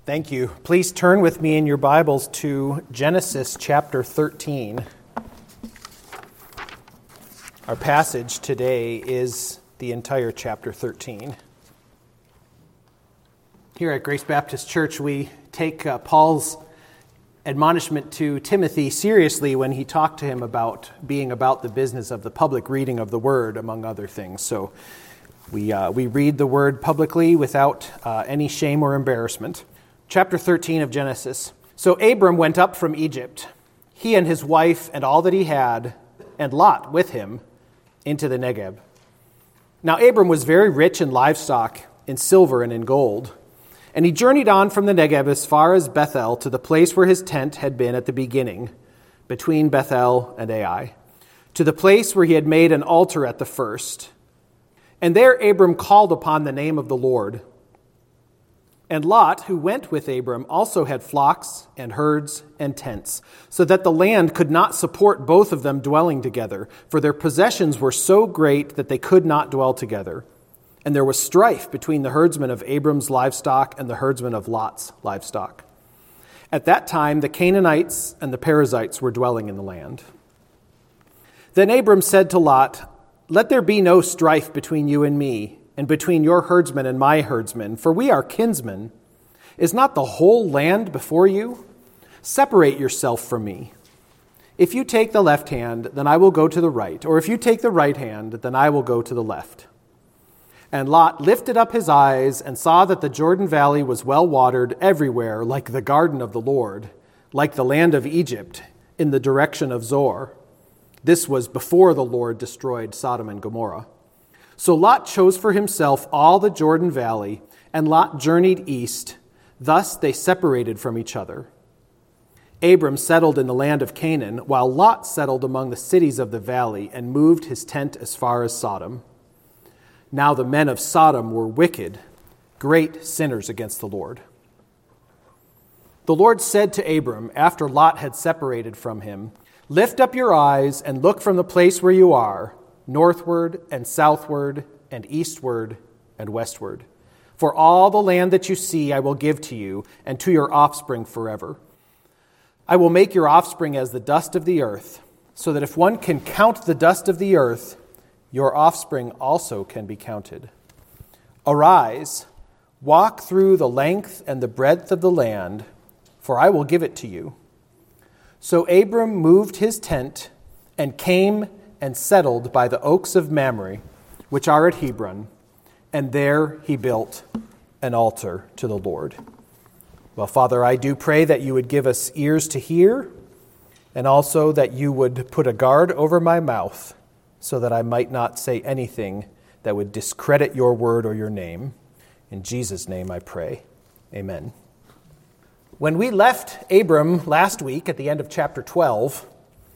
Thank you. Please turn with me in your Bibles to Genesis chapter 13. Our passage today is the entire chapter 13. Here at Grace Baptist Church, we take Paul's admonishment to Timothy seriously when he talked to him about being about the business of the public reading of the Word, among other things. So we read the Word publicly without any shame or embarrassment. Chapter 13 of Genesis. So Abram went up from Egypt, he and his wife and all that he had, and Lot with him, into the Negeb. Now Abram was very rich in livestock, in silver and in gold. And he journeyed on from the Negeb as far as Bethel to the place where his tent had been at the beginning, between Bethel and Ai, to the place where he had made an altar at the first. And there Abram called upon the name of the Lord. And Lot, who went with Abram, also had flocks and herds and tents, so that the land could not support both of them dwelling together, for their possessions were so great that they could not dwell together. And there was strife between the herdsmen of Abram's livestock and the herdsmen of Lot's livestock. At that time, the Canaanites and the Perizzites were dwelling in the land. Then Abram said to Lot, "Let there be no strife between you and me, and between your herdsmen and my herdsmen, for we are kinsmen. Is not the whole land before you? Separate yourself from me. If you take the left hand, then I will go to the right, or if you take the right hand, then I will go to the left." And Lot lifted up his eyes and saw that the Jordan Valley was well watered everywhere, like the garden of the Lord, like the land of Egypt, in the direction of Zoar. This was before the Lord destroyed Sodom and Gomorrah. So Lot chose for himself all the Jordan Valley, and Lot journeyed east. Thus they separated from each other. Abram settled in the land of Canaan, while Lot settled among the cities of the valley and moved his tent as far as Sodom. Now the men of Sodom were wicked, great sinners against the Lord. The Lord said to Abram, after Lot had separated from him, "Lift up your eyes and look from the place where you are, northward and southward and eastward and westward. For all the land that you see I will give to you and to your offspring forever. I will make your offspring as the dust of the earth, so that if one can count the dust of the earth, your offspring also can be counted. Arise, walk through the length and the breadth of the land, for I will give it to you." So Abram moved his tent and came and settled by the oaks of Mamre, which are at Hebron, and there he built an altar to the Lord. Well, Father, I do pray that you would give us ears to hear, and also that you would put a guard over my mouth, so that I might not say anything that would discredit your word or your name. In Jesus' name I pray. Amen. When we left Abram last week at the end of chapter 12,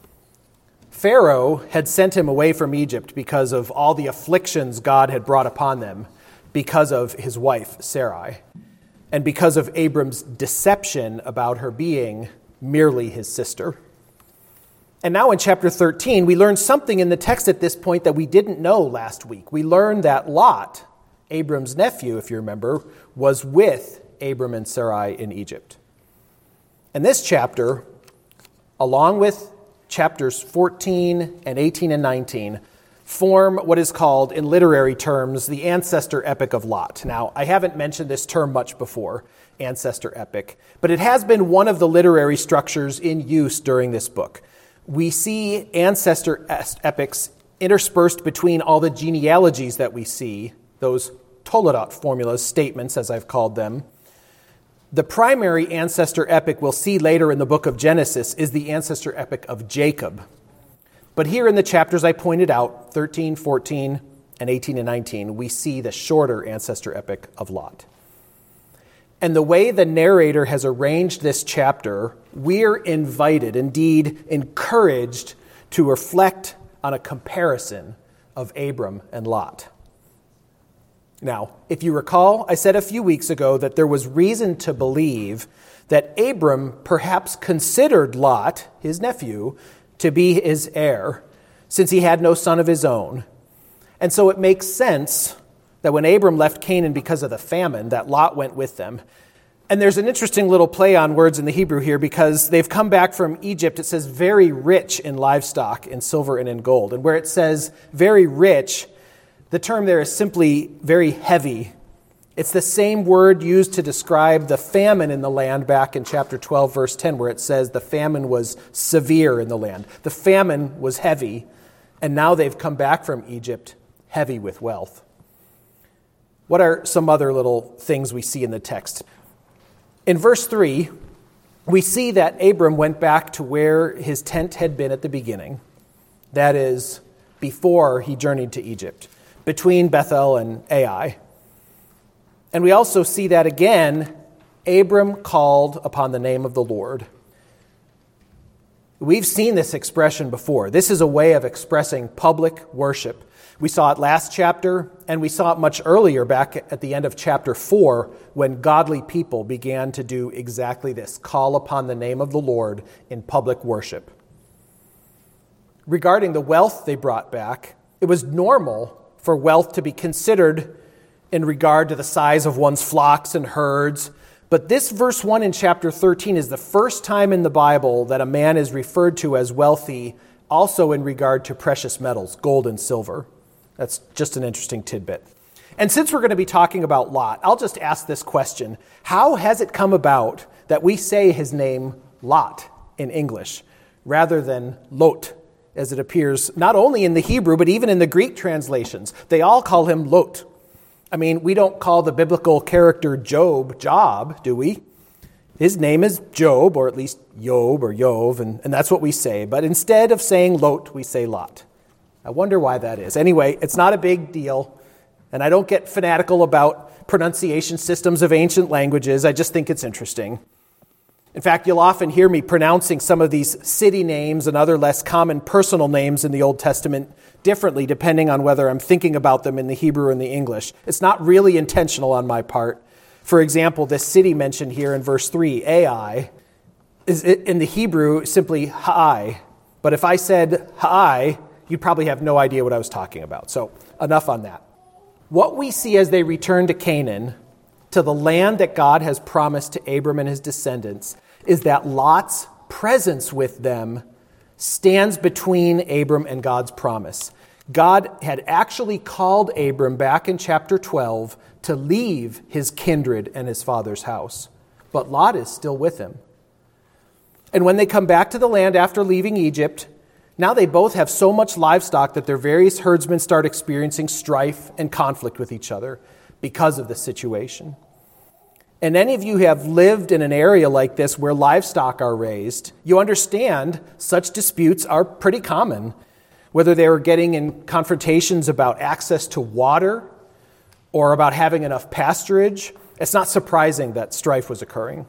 Pharaoh had sent him away from Egypt because of all the afflictions God had brought upon them because of his wife, Sarai, and because of Abram's deception about her being merely his sister. And now in chapter 13, we learn something in the text at this point that we didn't know last week. We learned that Lot, Abram's nephew, if you remember, was with Abram and Sarai in Egypt. And this chapter, along with chapters 14 and 18 and 19, form what is called, in literary terms, the ancestor epic of Lot. Now, I haven't mentioned this term much before, ancestor epic, but it has been one of the literary structures in use during this book. We see ancestor epics interspersed between all the genealogies that we see, those Toledot formulas, statements, as I've called them. The primary ancestor epic we'll see later in the book of Genesis is the ancestor epic of Jacob. But here in the chapters I pointed out, 13, 14, and 18 and 19, we see the shorter ancestor epic of Lot. And the way the narrator has arranged this chapter, we're invited, indeed encouraged, to reflect on a comparison of Abram and Lot. Now, if you recall, I said a few weeks ago that there was reason to believe that Abram perhaps considered Lot, his nephew, to be his heir, since he had no son of his own. And so it makes sense that when Abram left Canaan because of the famine, that Lot went with them. And there's an interesting little play on words in the Hebrew here because they've come back from Egypt. It says very rich in livestock, in silver and in gold. And where it says very rich, the term there is simply very heavy. It's the same word used to describe the famine in the land back in chapter 12, verse 10, where it says the famine was severe in the land. The famine was heavy, and now they've come back from Egypt heavy with wealth. What are some other little things we see in the text? In verse 3, we see that Abram went back to where his tent had been at the beginning. That is, before he journeyed to Egypt, between Bethel and Ai. And we also see that again, Abram called upon the name of the Lord. We've seen this expression before. This is a way of expressing public worship. We saw it last chapter, and we saw it much earlier back at the end of chapter 4 when godly people began to do exactly this, call upon the name of the Lord in public worship. Regarding the wealth they brought back, it was normal for wealth to be considered in regard to the size of one's flocks and herds. But this verse 1 in chapter 13 is the first time in the Bible that a man is referred to as wealthy, also in regard to precious metals, gold and silver. That's just an interesting tidbit. And since we're going to be talking about Lot, I'll just ask this question. How has it come about that we say his name Lot in English rather than Lot, as it appears not only in the Hebrew, but even in the Greek translations? They all call him Lot. I mean, we don't call the biblical character Job, do we? His name is Job, or at least Job or Yov, and that's what we say. But instead of saying Lot, we say Lot. I wonder why that is. Anyway, it's not a big deal, and I don't get fanatical about pronunciation systems of ancient languages. I just think it's interesting. In fact, you'll often hear me pronouncing some of these city names and other less common personal names in the Old Testament differently, depending on whether I'm thinking about them in the Hebrew or in the English. It's not really intentional on my part. For example, this city mentioned here in verse 3, Ai, is in the Hebrew simply Hai. But if I said Hai, you'd probably have no idea what I was talking about. So enough on that. What we see as they return to Canaan, to the land that God has promised to Abram and his descendants, is that Lot's presence with them stands between Abram and God's promise. God had actually called Abram back in chapter 12 to leave his kindred and his father's house. But Lot is still with him. And when they come back to the land after leaving Egypt, now they both have so much livestock that their various herdsmen start experiencing strife and conflict with each other because of the situation. And any of you who have lived in an area like this where livestock are raised, you understand such disputes are pretty common, whether they were getting in confrontations about access to water or about having enough pasturage. It's not surprising that strife was occurring.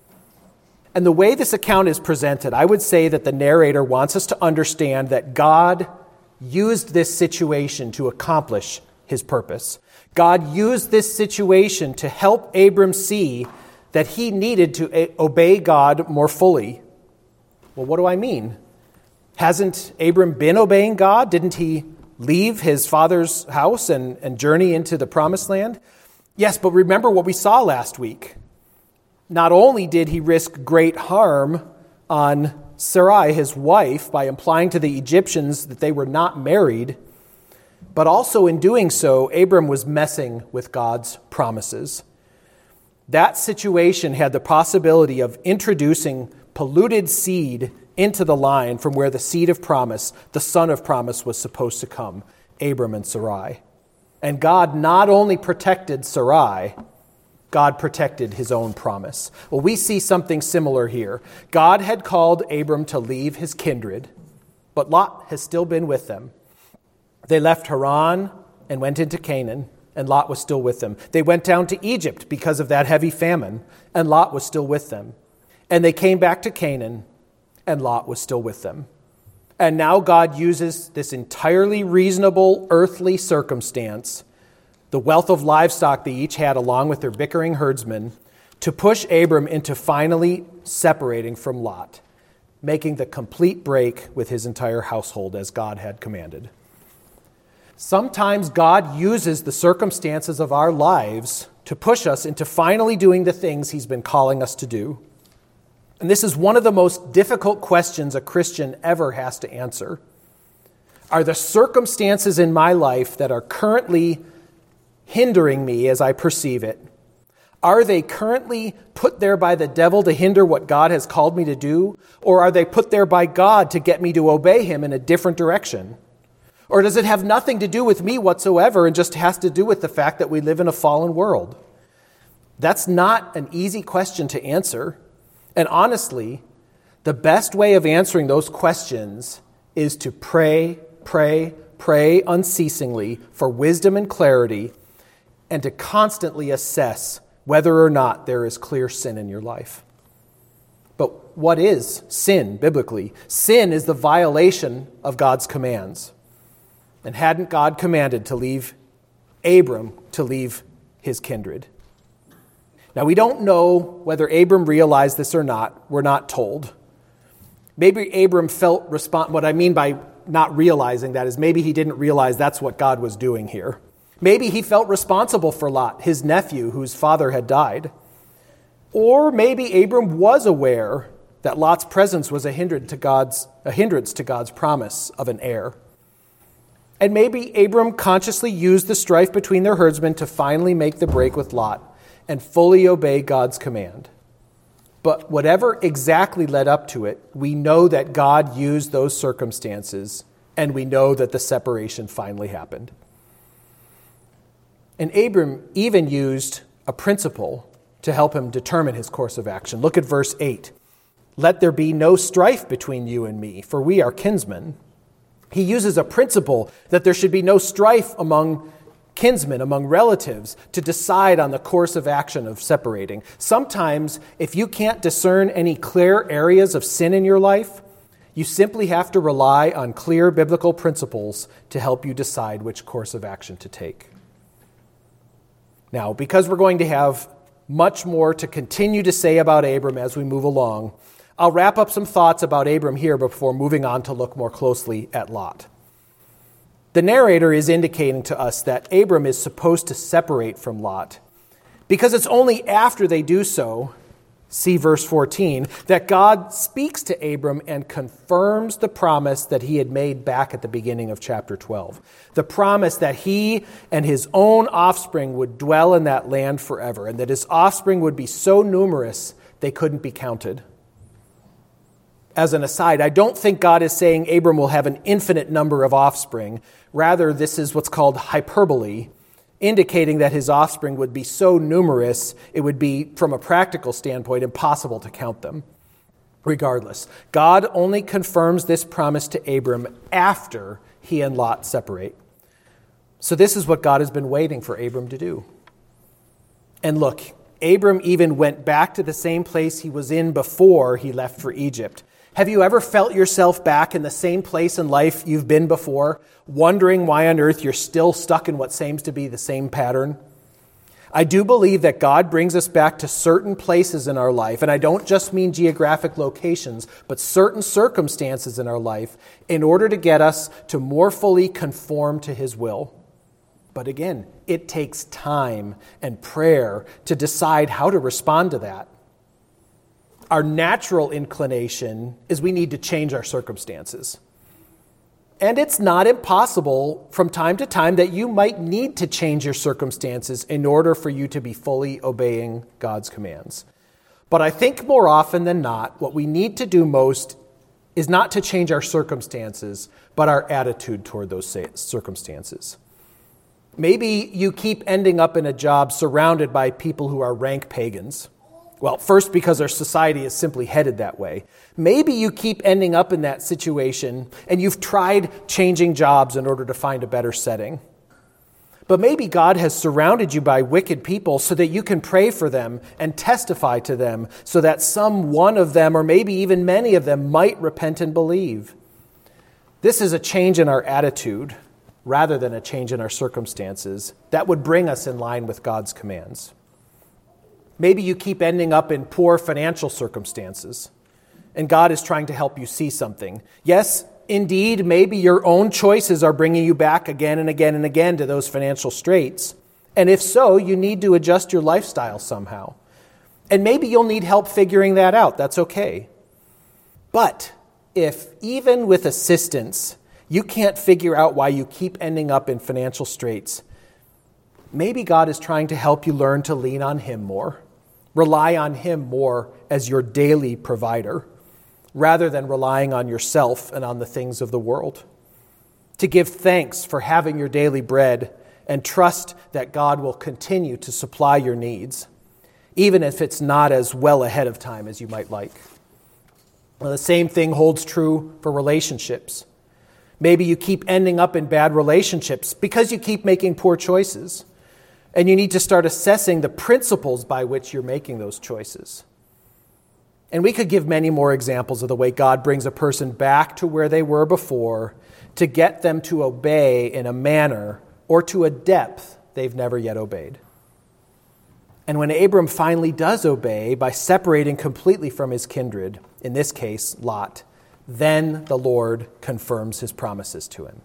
And the way this account is presented, I would say that the narrator wants us to understand that God used this situation to accomplish his purpose. God used this situation to help Abram see that he needed to obey God more fully. Well, what do I mean? Hasn't Abram been obeying God? Didn't he leave his father's house and journey into the promised land? Yes, but remember what we saw last week. Not only did he risk great harm on Sarai, his wife, by implying to the Egyptians that they were not married, but also in doing so, Abram was messing with God's promises. That situation had the possibility of introducing polluted seed into the line from where the seed of promise, the son of promise, was supposed to come, Abram and Sarai. And God not only protected Sarai, God protected his own promise. Well, we see something similar here. God had called Abram to leave his kindred, but Lot has still been with them. They left Haran and went into Canaan, and Lot was still with them. They went down to Egypt because of that heavy famine, and Lot was still with them. And they came back to Canaan, and Lot was still with them. And now God uses this entirely reasonable earthly circumstance, the wealth of livestock they each had along with their bickering herdsmen, to push Abram into finally separating from Lot, making the complete break with his entire household as God had commanded. Sometimes God uses the circumstances of our lives to push us into finally doing the things He's been calling us to do. And this is one of the most difficult questions a Christian ever has to answer. Are the circumstances in my life that are currently hindering me as I perceive it, are they currently put there by the devil to hinder what God has called me to do? Or are they put there by God to get me to obey Him in a different direction? Or does it have nothing to do with me whatsoever and just has to do with the fact that we live in a fallen world? That's not an easy question to answer. And honestly, the best way of answering those questions is to pray unceasingly for wisdom and clarity, and to constantly assess whether or not there is clear sin in your life. But what is sin biblically? Sin is the violation of God's commands. And hadn't God commanded to leave Abram to leave his kindred? Now, we don't know whether Abram realized this or not. We're not told. Maybe Abram felt what I mean by not realizing that is maybe he didn't realize that's what God was doing here. Maybe he felt responsible for Lot, his nephew, whose father had died. Or maybe Abram was aware that Lot's presence was a hindrance to God's promise of an heir. And maybe Abram consciously used the strife between their herdsmen to finally make the break with Lot and fully obey God's command. But whatever exactly led up to it, we know that God used those circumstances, and we know that the separation finally happened. And Abram even used a principle to help him determine his course of action. Look at verse 8. Let there be no strife between you and me, for we are kinsmen. He uses a principle that there should be no strife among kinsmen, among relatives, to decide on the course of action of separating. Sometimes, if you can't discern any clear areas of sin in your life, you simply have to rely on clear biblical principles to help you decide which course of action to take. Now, because we're going to have much more to continue to say about Abram as we move along, I'll wrap up some thoughts about Abram here before moving on to look more closely at Lot. The narrator is indicating to us that Abram is supposed to separate from Lot, because it's only after they do so, see verse 14, that God speaks to Abram and confirms the promise that he had made back at the beginning of chapter 12. The promise that he and his own offspring would dwell in that land forever, and that his offspring would be so numerous they couldn't be counted. As an aside, I don't think God is saying Abram will have an infinite number of offspring. Rather, this is what's called hyperbole, indicating that his offspring would be so numerous, it would be, from a practical standpoint, impossible to count them. Regardless, God only confirms this promise to Abram after he and Lot separate. So this is what God has been waiting for Abram to do. And look, Abram even went back to the same place he was in before he left for Egypt. Have you ever felt yourself back in the same place in life you've been before, wondering why on earth you're still stuck in what seems to be the same pattern? I do believe that God brings us back to certain places in our life, and I don't just mean geographic locations, but certain circumstances in our life, in order to get us to more fully conform to His will. But again, it takes time and prayer to decide how to respond to that. Our natural inclination is we need to change our circumstances. And it's not impossible from time to time that you might need to change your circumstances in order for you to be fully obeying God's commands. But I think more often than not, what we need to do most is not to change our circumstances, but our attitude toward those circumstances. Maybe you keep ending up in a job surrounded by people who are rank pagans. Well, first, because our society is simply headed that way. Maybe you keep ending up in that situation and you've tried changing jobs in order to find a better setting. But maybe God has surrounded you by wicked people so that you can pray for them and testify to them so that some one of them, or maybe even many of them, might repent and believe. This is a change in our attitude rather than a change in our circumstances that would bring us in line with God's commands. Maybe you keep ending up in poor financial circumstances, and God is trying to help you see something. Yes, Indeed, maybe your own choices are bringing you back again and again and again to those financial straits. And if so, you need to adjust your lifestyle somehow. And maybe you'll need help figuring that out. That's okay. But if even with assistance, you can't figure out why you keep ending up in financial straits, maybe God is trying to help you learn to lean on Him more, rely on Him more as your daily provider, rather than relying on yourself and on the things of the world. To give thanks for having your daily bread and trust that God will continue to supply your needs, even if it's not as well ahead of time as you might like. Well, the same thing holds true for relationships. Maybe you keep ending up in bad relationships because you keep making poor choices, and you need to start assessing the principles by which you're making those choices. And we could give many more examples of the way God brings a person back to where they were before to get them to obey in a manner or to a depth they've never yet obeyed. And when Abram finally does obey by separating completely from his kindred, in this case, Lot, then the Lord confirms His promises to him.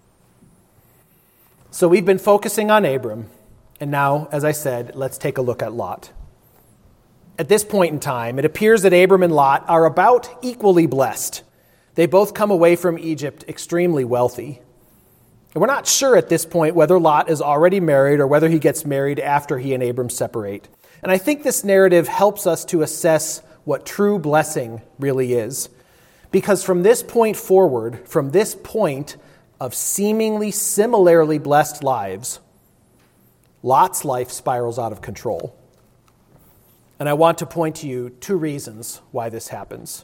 So we've been focusing on Abram, and now, as I said, let's take a look at Lot. At this point in time, it appears that Abram and Lot are about equally blessed. They both come away from Egypt extremely wealthy. And we're not sure at this point whether Lot is already married or whether he gets married after he and Abram separate. And I think this narrative helps us to assess what true blessing really is. Because from this point forward, from this point of seemingly similarly blessed lives, Lot's life spirals out of control. And I want to point to you two reasons why this happens.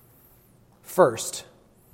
First,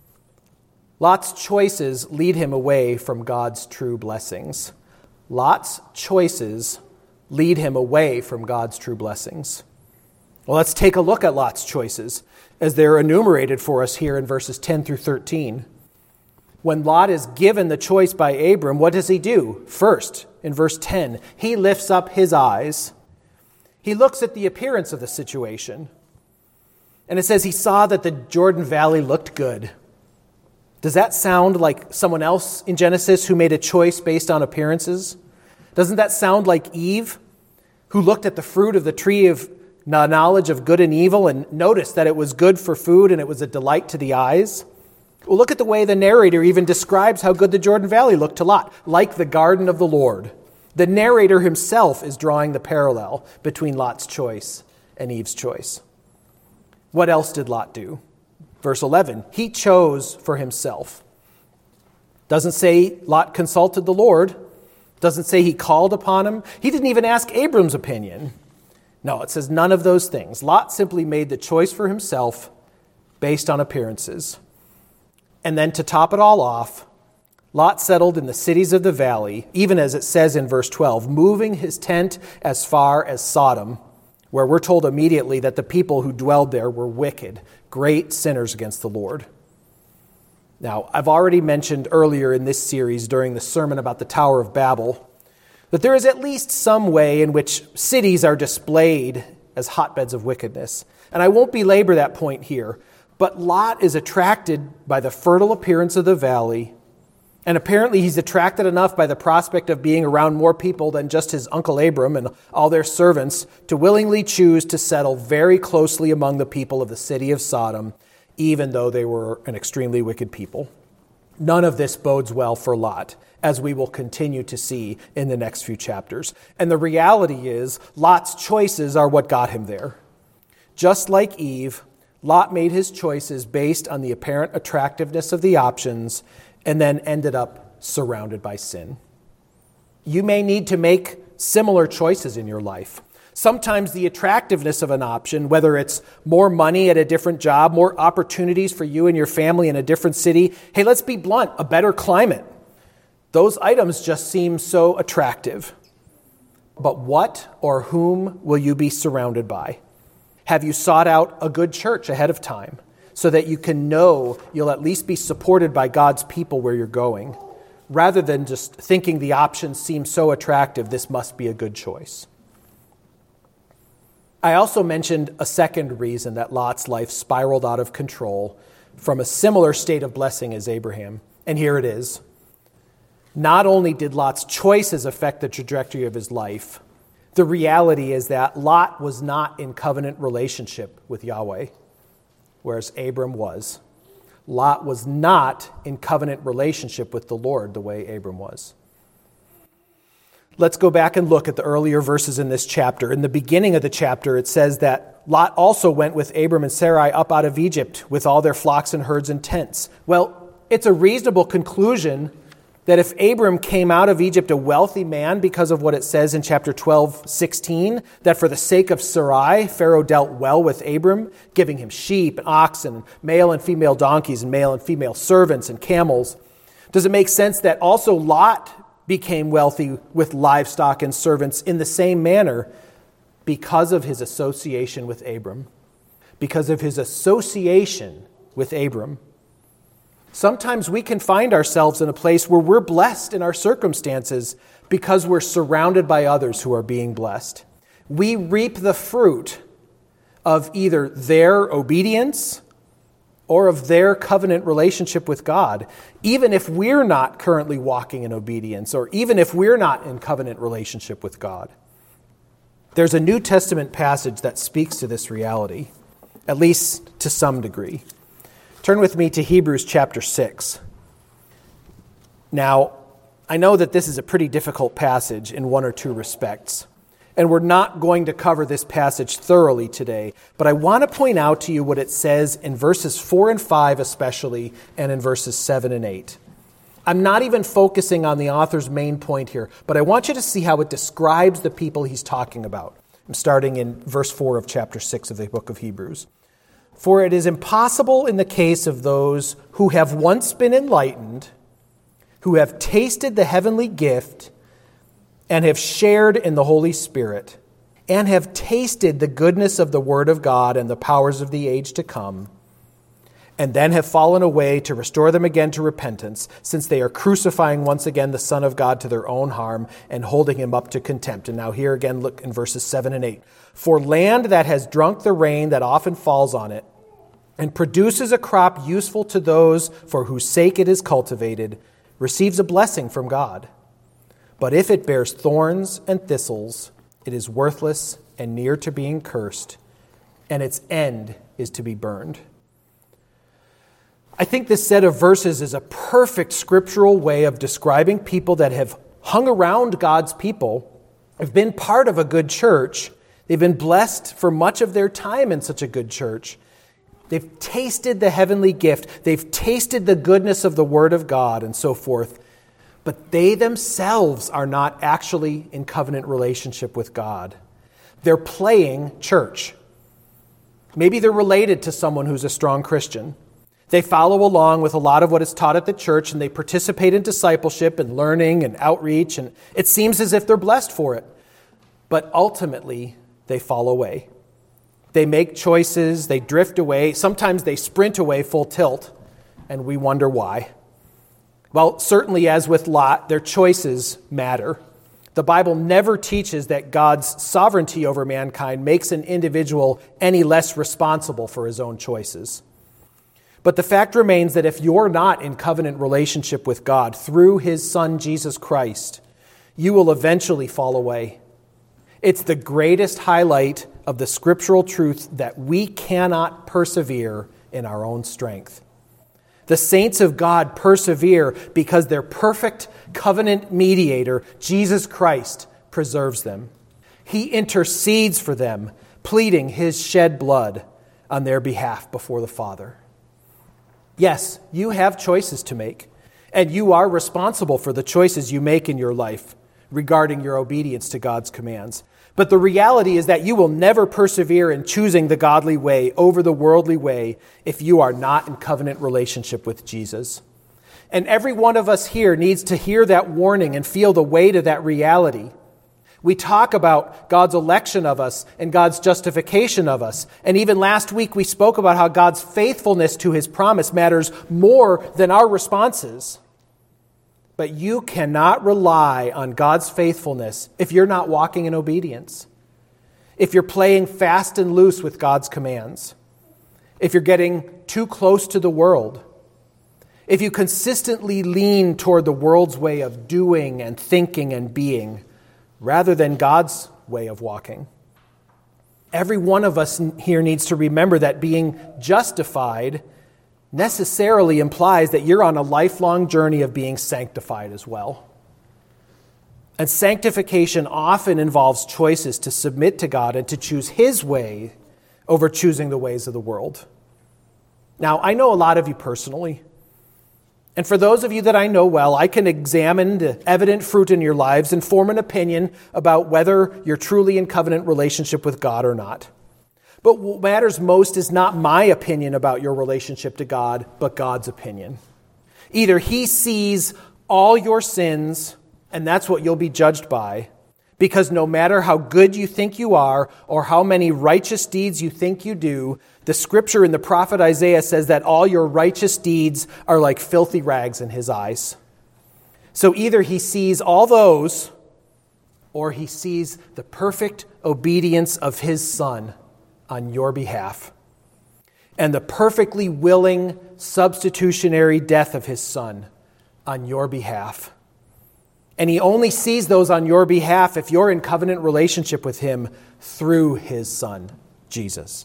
Lot's choices lead him away from God's true blessings. Lot's choices lead him away from God's true blessings. Well, let's take a look at Lot's choices as they're enumerated for us here in verses 10 through 13. When Lot is given the choice by Abram, what does he do? First, in verse 10, he lifts up his eyes. He looks at the appearance of the situation. And it says he saw that the Jordan Valley looked good. Does that sound like someone else in Genesis who made a choice based on appearances? Doesn't that sound like Eve, who looked at the fruit of the tree of knowledge of good and evil and noticed that it was good for food and it was a delight to the eyes? Well, look at the way the narrator even describes how good the Jordan Valley looked to Lot, like the garden of the Lord. The narrator himself is drawing the parallel between Lot's choice and Eve's choice. What else did Lot do? Verse 11, he chose for himself. Doesn't say Lot consulted the Lord. Doesn't say he called upon him. He didn't even ask Abram's opinion. No, it says none of those things. Lot simply made the choice for himself based on appearances. And then to top it all off, Lot settled in the cities of the valley, even as it says in verse 12, moving his tent as far as Sodom, where we're told immediately that the people who dwelled there were wicked, great sinners against the Lord. Now, I've already mentioned earlier in this series during the sermon about the Tower of Babel that there is at least some way in which cities are displayed as hotbeds of wickedness. And I won't belabor that point here, but Lot is attracted by the fertile appearance of the valley, and apparently he's attracted enough by the prospect of being around more people than just his uncle Abram and all their servants to willingly choose to settle very closely among the people of the city of Sodom, even though they were an extremely wicked people. None of this bodes well for Lot, as we will continue to see in the next few chapters. And the reality is, Lot's choices are what got him there. Just like Eve, Lot made his choices based on the apparent attractiveness of the options and then ended up surrounded by sin. You may need to make similar choices in your life. Sometimes the attractiveness of an option, whether it's more money at a different job, more opportunities for you and your family in a different city, hey, let's be blunt, a better climate. Those items just seem so attractive. But what or whom will you be surrounded by? Have you sought out a good church ahead of time so that you can know you'll at least be supported by God's people where you're going, rather than just thinking the options seem so attractive, this must be a good choice? I also mentioned a second reason that Lot's life spiraled out of control from a similar state of blessing as Abraham. And here it is. Not only did Lot's choices affect the trajectory of his life, the reality is that Lot was not in covenant relationship with Yahweh, whereas Abram was. Lot was not in covenant relationship with the Lord the way Abram was. Let's go back and look at the earlier verses in this chapter. In the beginning of the chapter, it says that Lot also went with Abram and Sarai up out of Egypt with all their flocks and herds and tents. Well, it's a reasonable conclusion that if Abram came out of Egypt a wealthy man because of what it says in chapter 12:16, that for the sake of Sarai, Pharaoh dealt well with Abram, giving him sheep and oxen, male and female donkeys, and male and female servants and camels, does it make sense that also Lot became wealthy with livestock and servants in the same manner because of his association with Abram? Because of his association with Abram. Sometimes we can find ourselves in a place where we're blessed in our circumstances because we're surrounded by others who are being blessed. We reap the fruit of either their obedience or of their covenant relationship with God, even if we're not currently walking in obedience, or even if we're not in covenant relationship with God. There's a New Testament passage that speaks to this reality, at least to some degree. Turn with me to Hebrews chapter 6. Now, I know that this is a pretty difficult passage in one or two respects, and we're not going to cover this passage thoroughly today, but I want to point out to you what it says in verses 4 and 5 especially, and in verses 7 and 8. I'm not even focusing on the author's main point here, but I want you to see how it describes the people he's talking about. I'm starting in verse 4 of chapter 6 of the book of Hebrews. For it is impossible in the case of those who have once been enlightened, who have tasted the heavenly gift, and have shared in the Holy Spirit, and have tasted the goodness of the Word of God and the powers of the age to come, and then have fallen away, to restore them again to repentance, since they are crucifying once again the Son of God to their own harm and holding him up to contempt. And now here again, look in verses 7 and 8. For land that has drunk the rain that often falls on it, and produces a crop useful to those for whose sake it is cultivated, receives a blessing from God. But if it bears thorns and thistles, it is worthless and near to being cursed, and its end is to be burned. I think this set of verses is a perfect scriptural way of describing people that have hung around God's people, have been part of a good church, they've been blessed for much of their time in such a good church. They've tasted the heavenly gift. They've tasted the goodness of the Word of God and so forth. But they themselves are not actually in covenant relationship with God. They're playing church. Maybe they're related to someone who's a strong Christian. They follow along with a lot of what is taught at the church, and they participate in discipleship and learning and outreach, and it seems as if they're blessed for it. But ultimately, they fall away. They make choices, they drift away, sometimes they sprint away full tilt, and we wonder why. Well, certainly as with Lot, their choices matter. The Bible never teaches that God's sovereignty over mankind makes an individual any less responsible for his own choices. But the fact remains that if you're not in covenant relationship with God through his Son, Jesus Christ, you will eventually fall away. It's the greatest highlight of the scriptural truth that we cannot persevere in our own strength. The saints of God persevere because their perfect covenant mediator, Jesus Christ, preserves them. He intercedes for them, pleading his shed blood on their behalf before the Father. Yes, you have choices to make, and you are responsible for the choices you make in your life regarding your obedience to God's commands. But the reality is that you will never persevere in choosing the godly way over the worldly way if you are not in covenant relationship with Jesus. And every one of us here needs to hear that warning and feel the weight of that reality. We talk about God's election of us and God's justification of us. And even last week we spoke about how God's faithfulness to his promise matters more than our responses. But you cannot rely on God's faithfulness if you're not walking in obedience, if you're playing fast and loose with God's commands. if you're getting too close to the world, if you consistently lean toward the world's way of doing and thinking and being, rather than God's way of walking. Every one of us here needs to remember that being justified necessarily implies that you're on a lifelong journey of being sanctified as well. And sanctification often involves choices to submit to God and to choose His way over choosing the ways of the world. Now, I know a lot of you personally, and for those of you that I know well, I can examine the evident fruit in your lives and form an opinion about whether you're truly in covenant relationship with God or not. But what matters most is not my opinion about your relationship to God, but God's opinion. Either He sees all your sins, and that's what you'll be judged by, because no matter how good you think you are or how many righteous deeds you think you do, the scripture in the prophet Isaiah says that all your righteous deeds are like filthy rags in His eyes. So either He sees all those, or He sees the perfect obedience of His Son on your behalf, and the perfectly willing substitutionary death of His Son on your behalf. And He only sees those on your behalf if you're in covenant relationship with Him through His Son, Jesus.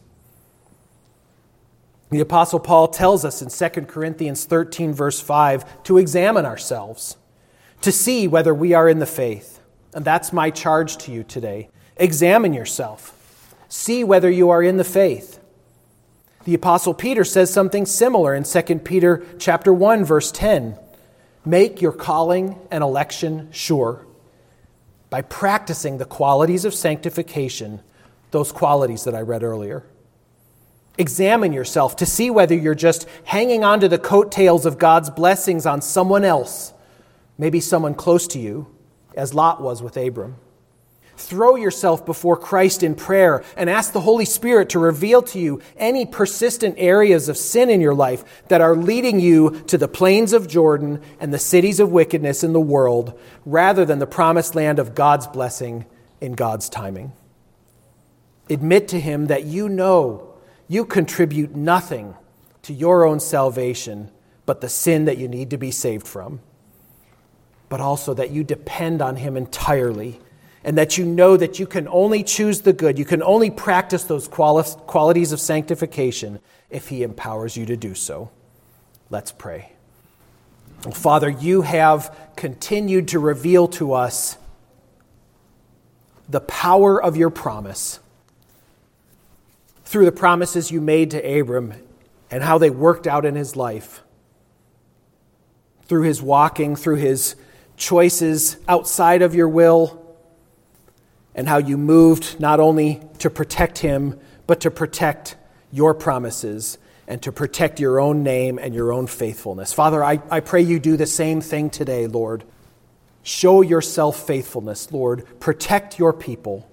The Apostle Paul tells us in 2 Corinthians 13, verse 5, to examine ourselves, to see whether we are in the faith. And that's my charge to you today. Examine yourself. See whether you are in the faith. The Apostle Peter says something similar in 2 Peter chapter 1, verse 10. Make your calling and election sure by practicing the qualities of sanctification, those qualities that I read earlier. Examine yourself to see whether you're just hanging on to the coattails of God's blessings on someone else, maybe someone close to you, as Lot was with Abram. Throw yourself before Christ in prayer and ask the Holy Spirit to reveal to you any persistent areas of sin in your life that are leading you to the plains of Jordan and the cities of wickedness in the world, rather than the promised land of God's blessing in God's timing. Admit to Him that you know you contribute nothing to your own salvation but the sin that you need to be saved from, but also that you depend on Him entirely, and that you know that you can only choose the good, you can only practice those qualities of sanctification if He empowers you to do so. Let's pray. Father, you have continued to reveal to us the power of your promise through the promises you made to Abram and how they worked out in his life, through his walking, through his choices outside of your will, and how you moved not only to protect him, but to protect your promises and to protect your own name and your own faithfulness. Father, I pray you do the same thing today, Lord. Show yourself faithfulness, Lord. Protect your people.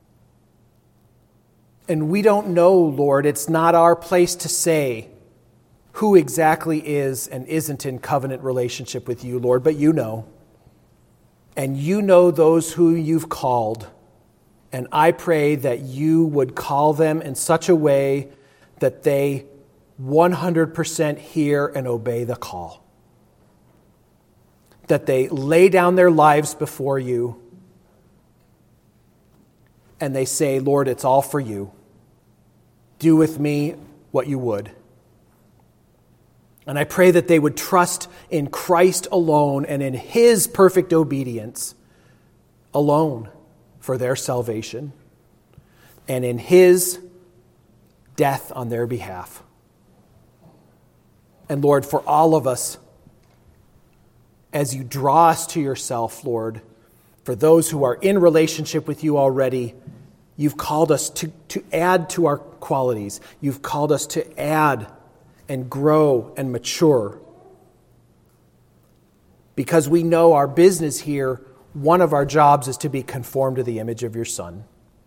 And we don't know, Lord, it's not our place to say who exactly is and isn't in covenant relationship with you, Lord, but you know. And you know those who you've called. And I pray that you would call them in such a way that they 100% hear and obey the call. That they lay down their lives before you and they say, Lord, it's all for you. Do with me what you would. And I pray that they would trust in Christ alone and in His perfect obedience alone for their salvation and in His death on their behalf. And Lord, for all of us, as you draw us to yourself, Lord, for those who are in relationship with you already, you've called us to add to our qualities. You've called us to add and grow and mature. Because we know our business here, one of our jobs is to be conformed to the image of your Son.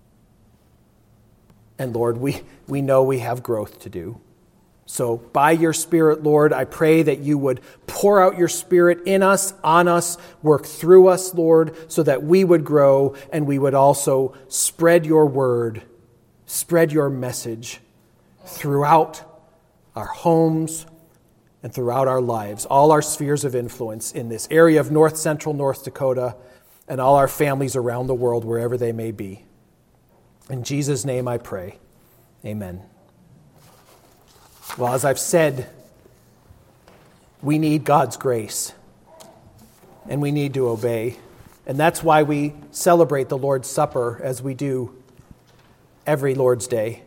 And Lord, we know we have growth to do. So by your Spirit, Lord, I pray that you would pour out your Spirit in us, on us, work through us, Lord, so that we would grow and we would also spread your word, spread your message throughout our homes, and throughout our lives, all our spheres of influence in this area of north central North Dakota and all our families around the world, wherever they may be. In Jesus' name I pray. Amen. Well, as I've said, we need God's grace, and we need to obey. And that's why we celebrate the Lord's Supper as we do every Lord's Day,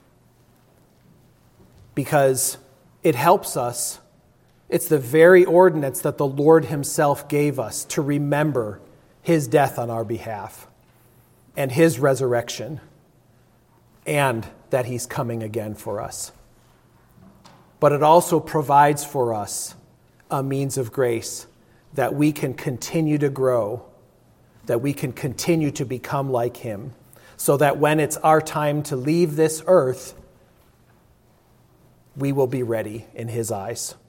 because it helps us. It's the very ordinance that the Lord himself gave us to remember his death on our behalf and his resurrection, and that he's coming again for us. But it also provides for us a means of grace that we can continue to grow, that we can continue to become like him, so that when it's our time to leave this earth, we will be ready in his eyes.